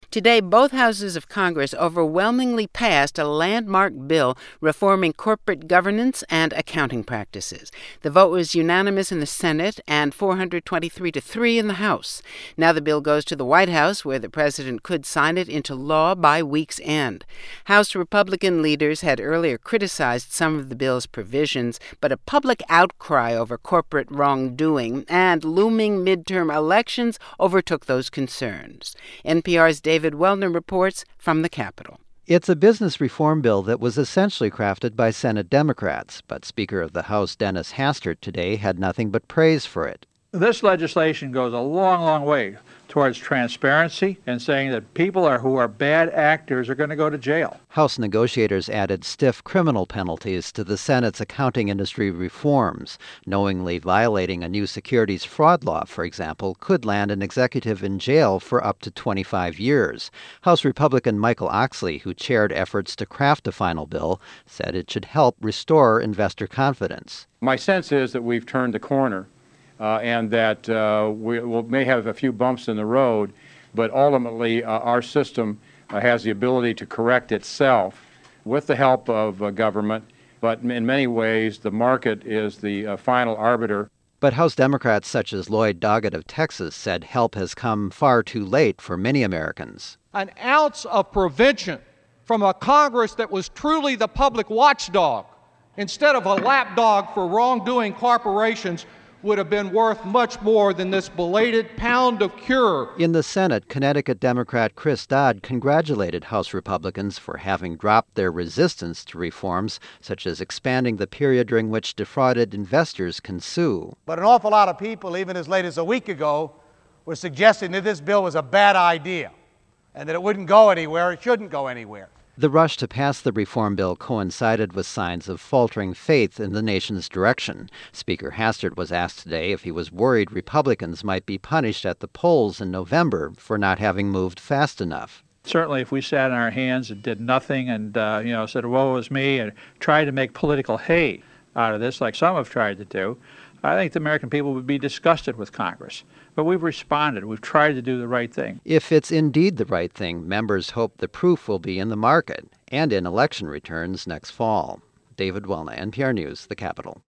Today, both houses of Congress overwhelmingly passed a landmark bill reforming corporate governance and accounting practices. The vote was unanimous in the Senate and 423-3 in the House. Now the bill goes to the White House, where the president could sign it into law by week's end. House Republican leaders had earlier criticized some of the bill's provisions, but a public outcry over corporate wrongdoing and looming midterm elections overtook those concerns. NPR's David Wellner reports from the Capitol. It's a business reform bill that was essentially crafted by Senate Democrats, but Speaker of the House Dennis Hastert today had nothing but praise for it. This legislation goes a long, long way towards transparency and saying that people who are bad actors are going to go to jail. House negotiators added stiff criminal penalties to the Senate's accounting industry reforms. Knowingly violating a new securities fraud law, for example, could land an executive in jail for up to 25 years. House Republican Michael Oxley, who chaired efforts to craft a final bill, said it should help restore investor confidence. My sense is that we've turned the corner. And that we may have a few bumps in the road, but ultimately our system has the ability to correct itself with the help of government. But in many ways, the market is the final arbiter. But House Democrats such as Lloyd Doggett of Texas said help has come far too late for many Americans. An ounce of prevention from a Congress that was truly the public watchdog instead of a lapdog for wrongdoing corporations would have been worth much more than this belated pound of cure. In the Senate, Connecticut Democrat Chris Dodd congratulated House Republicans for having dropped their resistance to reforms, such as expanding the period during which defrauded investors can sue. But an awful lot of people, even as late as a week ago, were suggesting that this bill was a bad idea and that it wouldn't go anywhere, it shouldn't go anywhere. The rush to pass the reform bill coincided with signs of faltering faith in the nation's direction. Speaker Hastert was asked today if he was worried Republicans might be punished at the polls in November for not having moved fast enough. Certainly, if we sat on our hands and did nothing and said, woe is me, and tried to make political hay out of this, like some have tried to do, I think the American people would be disgusted with Congress. But we've responded. We've tried to do the right thing. If it's indeed the right thing, members hope the proof will be in the market and in election returns next fall. David Wellner, NPR News, the Capitol.